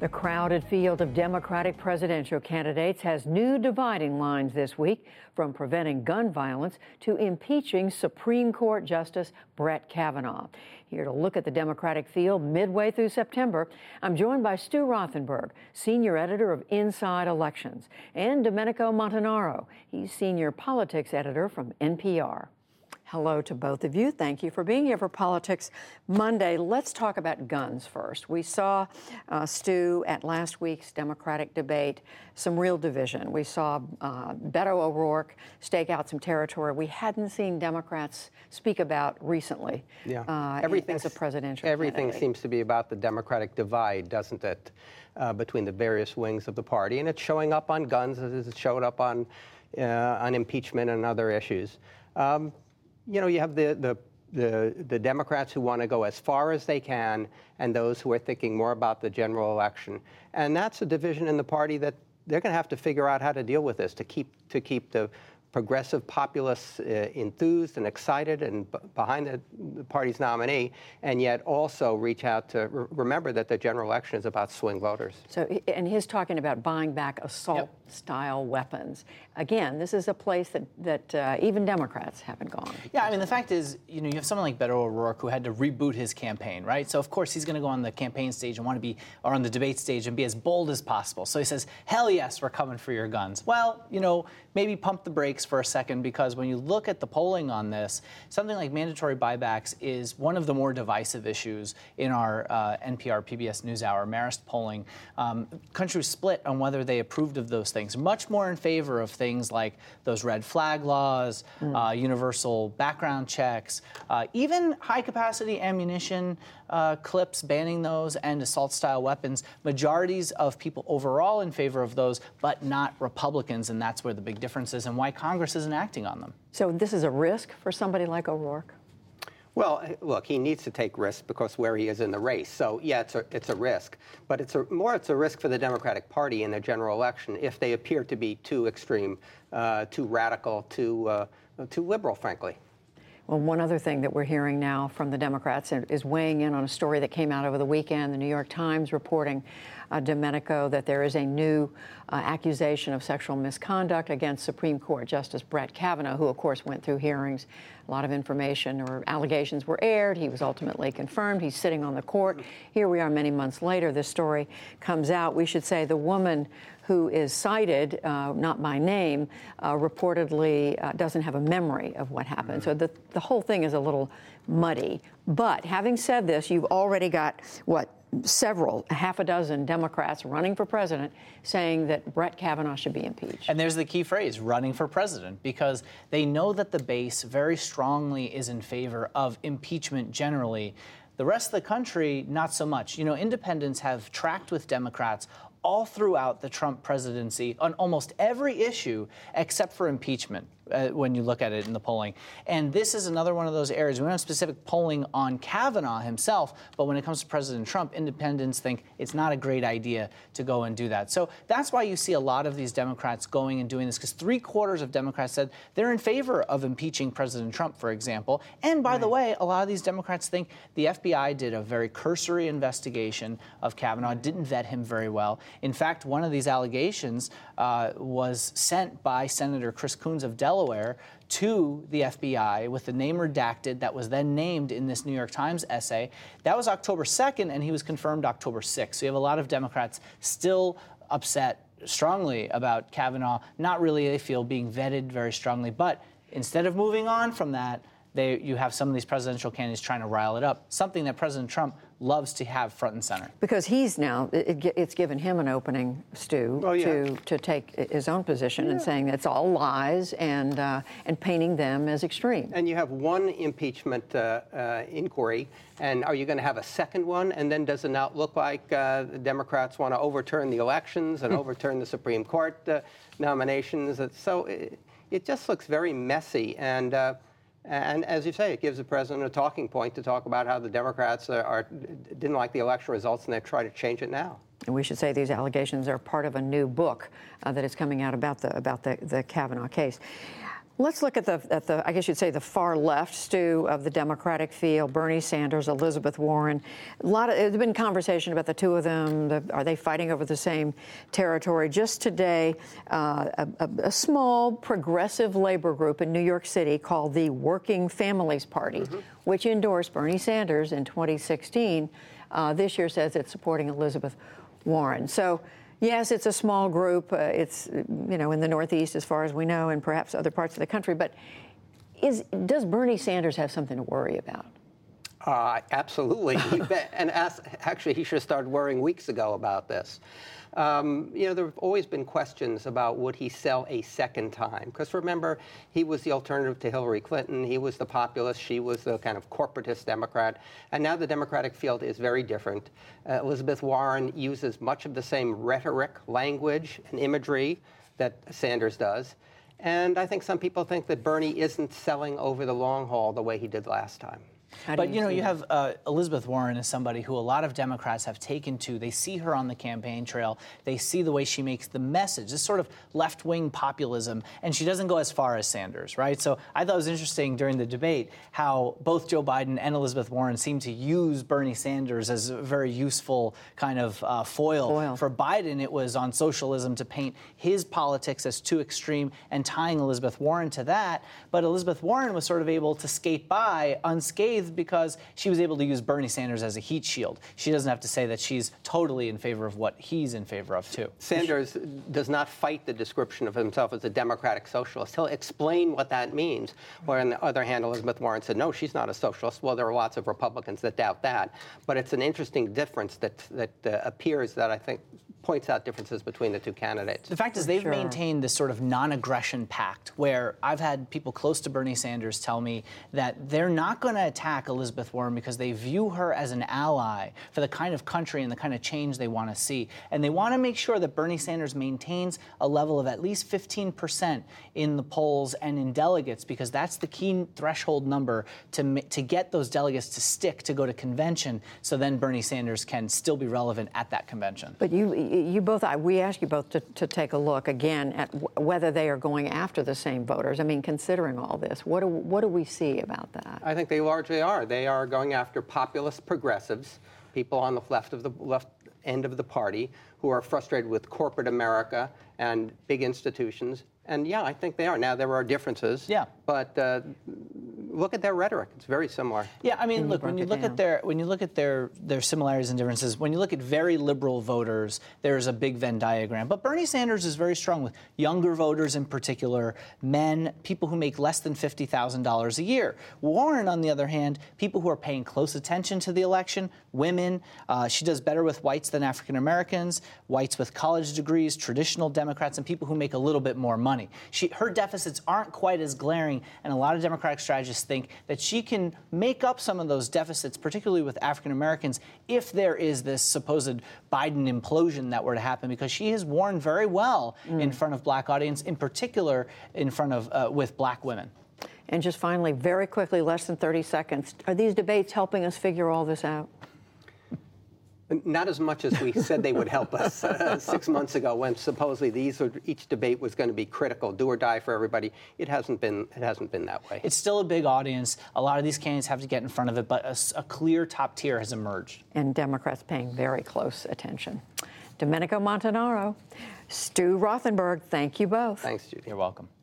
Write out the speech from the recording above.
The crowded field of Democratic presidential candidates has new dividing lines this week, from preventing gun violence to impeaching Supreme Court Justice Brett Kavanaugh. Here to look at the Democratic field midway through September, I'm joined by Stu Rothenberg, senior editor of Inside Elections, and Domenico Montanaro. He's senior politics editor from NPR. Hello to both of you. Thank you for being here for Politics Monday. Let's talk about guns first. We saw, Stu, at last week's Democratic debate, some real division. We saw Beto O'Rourke stake out some territory we hadn't seen Democrats speak about recently. Yeah, as a presidential everything candidate. Seems to be about the Democratic divide, doesn't it, between the various wings of the party. And it's showing up on guns as it showed up on impeachment and other issues. You know, you have the Democrats who want to go as far as they can, and those who are thinking more about the general election. And that's a division in the party that they're going to have to figure out how to deal with this to keep the progressive populists enthused and excited and behind the party's nominee, and yet also reach out to remember that the general election is about swing voters. So, and he's talking about buying back assault-style weapons. Again, this is a place that even Democrats haven't gone. Yeah, I mean, the fact is, you know, you have someone like Beto O'Rourke who had to reboot his campaign, right? So, of course, he's going to go on the campaign stage and want to be, or on the debate stage and be as bold as possible. So he says, hell yes, we're coming for your guns. Well, you know, maybe pump the brakes for a second, because when you look at the polling on this, something like mandatory buybacks is one of the more divisive issues in our NPR PBS NewsHour Marist polling. Country was split on whether they approved of those things, much more in favor of things like those red flag laws, universal background checks, even high-capacity ammunition clips, banning those, and assault-style weapons. Majorities of people overall in favor of those, but not Republicans, and that's where the big difference is and why Congress isn't acting on them. So this is a risk for somebody like O'Rourke? Well, look, he needs to take risks because where he is in the race. So, yeah, it's a risk. But it's a risk for the Democratic Party in the general election if they appear to be too extreme, too radical, too liberal, frankly. Well, one other thing that we're hearing now from the Democrats is weighing in on a story that came out over the weekend. The New York Times reporting, Domenico, that there is a new accusation of sexual misconduct against Supreme Court Justice Brett Kavanaugh, who, of course, went through hearings. A lot of information or allegations were aired. He was ultimately confirmed. He's sitting on the court. Here we are many months later. This story comes out. We should say the woman who is cited, not by name, reportedly doesn't have a memory of what happened. So the whole thing is a little muddy. But having said this, you've already got, half a dozen Democrats running for president saying that Brett Kavanaugh should be impeached. And there's the key phrase, running for president, because they know that the base very strongly is in favor of impeachment generally. The rest of the country, not so much. You know, independents have tracked with Democrats all throughout the Trump presidency on almost every issue except for impeachment when you look at it in the polling. And this is another one of those areas. We don't have specific polling on Kavanaugh himself, but when it comes to President Trump, independents think it's not a great idea to go and do that. So that's why you see a lot of these Democrats going and doing this, because 3/4 of Democrats said they're in favor of impeaching President Trump, for example. And by the way, a lot of these Democrats think the FBI did a very cursory investigation of Kavanaugh, didn't vet him very well. In fact, one of these allegations was sent by Senator Chris Coons of Delaware to the FBI with the name redacted that was then named in this New York Times essay. That was October 2nd, and he was confirmed October 6th. So you have a lot of Democrats still upset strongly about Kavanaugh, not really, they feel, being vetted very strongly. But instead of moving on from that, you have some of these presidential candidates trying to rile it up, something that President Trump loves to have front and center. Because he's now, it's given him an opening, Stu, to take his own position and saying it's all lies and painting them as extreme. And you have one impeachment inquiry, and are you going to have a second one? And then does it not look like the Democrats want to overturn the elections and overturn the Supreme Court nominations? So it just looks very messy. And as you say, it gives the president a talking point to talk about how the Democrats didn't like the election results and they're trying to change it now. And we should say these allegations are part of a new book that is coming out about the Kavanaugh case. Let's look at the I guess you'd say the far left, Stu, of the Democratic field, Bernie Sanders, Elizabeth Warren. There's been conversation about the two of them. Are they fighting over the same territory? Just today, a small progressive labor group in New York City called the Working Families Party, which endorsed Bernie Sanders in 2016, this year says it's supporting Elizabeth Warren. So, yes, it's a small group. It's, in the Northeast, as far as we know, and perhaps other parts of the country. But does Bernie Sanders have something to worry about? Absolutely. Actually, he should have started worrying weeks ago about this. There have always been questions about would he sell a second time? Because remember, he was the alternative to Hillary Clinton. He was the populist. She was the kind of corporatist Democrat. And now the Democratic field is very different. Elizabeth Warren uses much of the same rhetoric, language, and imagery that Sanders does. And I think some people think that Bernie isn't selling over the long haul the way he did last time. But, you have Elizabeth Warren as somebody who a lot of Democrats have taken to. They see her on the campaign trail. They see the way she makes the message, this sort of left-wing populism, and she doesn't go as far as Sanders, right? So I thought it was interesting during the debate how both Joe Biden and Elizabeth Warren seem to use Bernie Sanders as a very useful kind of foil. For Biden, it was on socialism to paint his politics as too extreme and tying Elizabeth Warren to that. But Elizabeth Warren was sort of able to skate by unscathed because she was able to use Bernie Sanders as a heat shield. She doesn't have to say that she's totally in favor of what he's in favor of, too. Sanders does not fight the description of himself as a democratic socialist. He'll explain what that means. Where, on the other hand, Elizabeth Warren said, no, she's not a socialist. Well, there are lots of Republicans that doubt that. But it's an interesting difference that appears that I think points out differences between the two candidates. The fact is they've maintained this sort of non-aggression pact where I've had people close to Bernie Sanders tell me that they're not going to attack Elizabeth Warren because they view her as an ally for the kind of country and the kind of change they want to see. And they want to make sure that Bernie Sanders maintains a level of at least 15% in the polls and in delegates, because that's the key threshold number to get those delegates to stick to go to convention, so then Bernie Sanders can still be relevant at that convention. But we asked you both to take a look again at whether they are going after the same voters. I mean, considering all this, what do we see about that? I think they largely are. They are going after populist progressives, people on the left end of the party who are frustrated with corporate America and big institutions. And yeah, I think they are. Now, there are differences. Yeah. But look at their rhetoric. It's very similar. Yeah, I mean, look, when you look at their similarities and differences, when you look at very liberal voters, there's a big Venn diagram. But Bernie Sanders is very strong with younger voters in particular, men, people who make less than $50,000 a year. Warren, on the other hand, people who are paying close attention to the election, women. She does better with whites than African Americans, whites with college degrees, traditional Democrats, and people who make a little bit more money. Her deficits aren't quite as glaring, and a lot of Democratic strategists think that she can make up some of those deficits, particularly with African Americans, if there is this supposed Biden implosion that were to happen, because she has worn very well in front of black audience, in particular in front of with black women. And just finally, very quickly, less than 30 seconds, are these debates helping us figure all this out? Not as much as we said they would help us 6 months ago, when supposedly each debate was going to be critical, do or die for everybody. It hasn't been that way. It's still a big audience. A lot of these candidates have to get in front of it, but a clear top tier has emerged. And Democrats paying very close attention. Domenico Montanaro, Stu Rothenberg, thank you both. Thanks, Judy. You're welcome.